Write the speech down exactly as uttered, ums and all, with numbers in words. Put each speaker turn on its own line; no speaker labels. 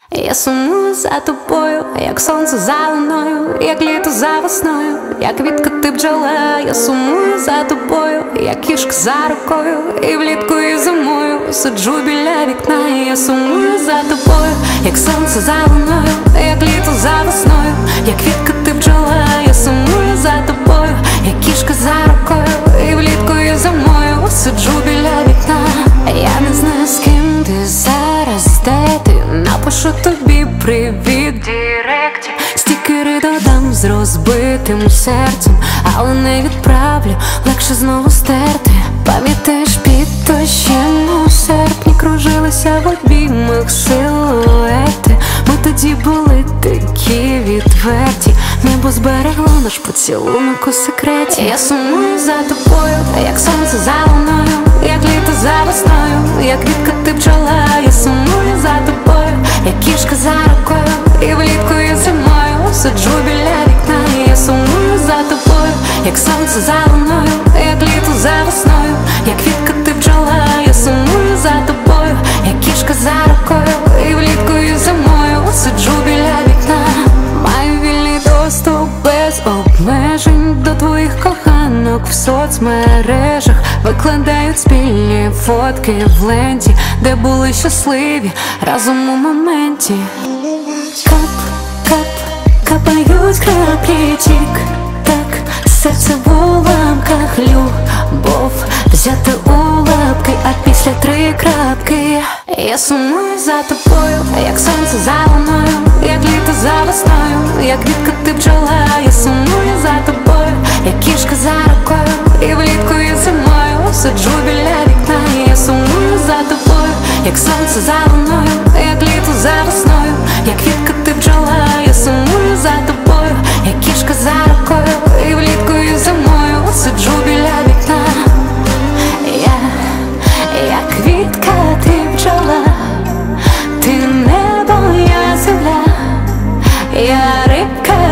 Я сумую за тобою, як сонце за луною, як літо за весною, як квітка ти бджола. Я сумую за тобою, як кішка за рукою, і влітку, і зимою сиджу біля вікна. Я сумую за тобою, як сонце за луною, як літо за весною, як квітка ти бджола. Я сумую за тобою, як кішка за рукою, і влітку, і зимою сиджу біля вікна. Я не знаю, з ким ти зараз, де ти. Напишу тобі привіт в директі, стікери додам з розбитим серцем, але не відправлю, легше знову стерти. Пам'ятаєш, під дощем у серпні кружилися в обіймах силуети. Ми тоді були такі відверті, небо зберегло наш поцілунок у секреті. Я сумую за тобою, як сонце за луною, як літо за весною, як квітка ти бджола. Я сумую за тобою, як кішка за рукою, і влітку, і зимою сиджу біля вікна. Я сумую за тобою, як сонце за луною, як літо за весною, як квітка ти бджола. Я сумую за тобою, як кішка за рукою, і влітку, і зимою сиджу біля вікна. Маю вільний доступ без обмежень до твоїх коханок в соцмережах. Викладають спільні фотки в ленті, де були щасливі разом у моменті. Кап, кап, капають краплі, тік-так, серце в уламках, любов взяти у лапки, а після три крапки. Я сумую за тобою, як сонце за луною, як літо за весною, як квітка ти бджола. Я сумую за тобою, як кішка за рукою, і влітку, і зимою сиджу біля вікна. Я сумую за тобою, як сонце за луною, як літо за весною, як квітка ти бджола. Я сумую за тобою, як кішка за рукою, і влітку, і зимою сиджу біля вікна. Я, як квітка ти бджола, ти небо, я земля, я рибка